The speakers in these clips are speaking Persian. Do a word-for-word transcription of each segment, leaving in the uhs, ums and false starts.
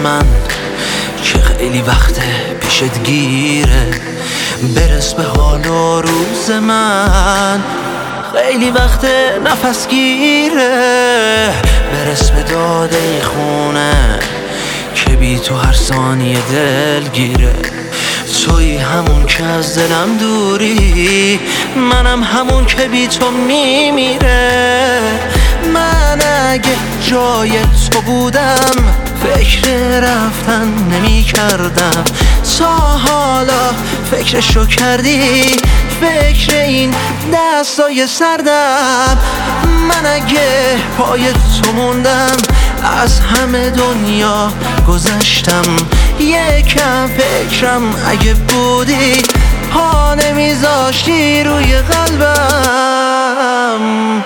من که خیلی وقته پیشت گیره، برس به حال و روز من. خیلی وقت نفس گیره، برس به داده ای خونه که بی تو هر ثانیه دل گیره. توی همون که از دلم دوری، منم همون که بی تو میمیره. من اگه جای تو بودم فکر رفتن نمی کردم، تا حالا فکرشو کردی؟ فکر این دستای سردم. من اگه پای تو موندم از همه دنیا گذشتم. یکم فکرم اگه بودی پا نمیذاشتی روی قلبم.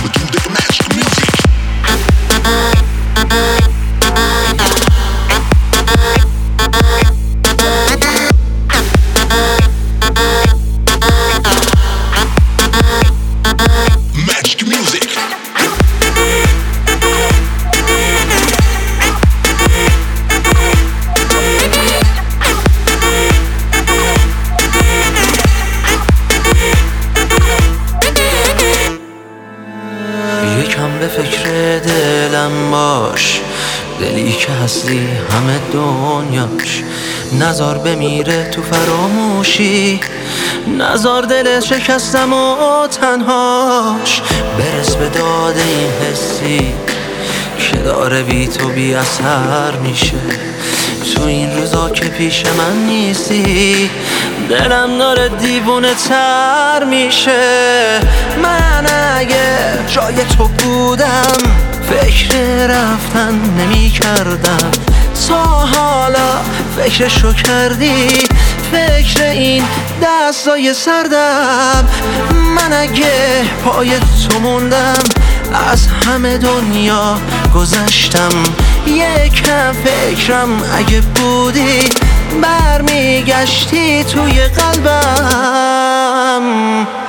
یکم به فکر دلم باش، دلی که هستی همه دنیاش. نزار بمیره تو فراموشی، نزار دل شکستم و تنهاش. برس به داده این حسی که داره بی تو بی اثر میشه. تو این روزا که پیش من نیستی دلم داره دیوونه تر میشه. من اگه جای تو بودم فکر رفتن نمی کردم، تا حالا فکرشو کردی؟ فکر این دستای سردم. من اگه پای تو موندم از همه دنیا گذشتم. یکم فکرم اگه بودی برمیگشتی توی قلبم.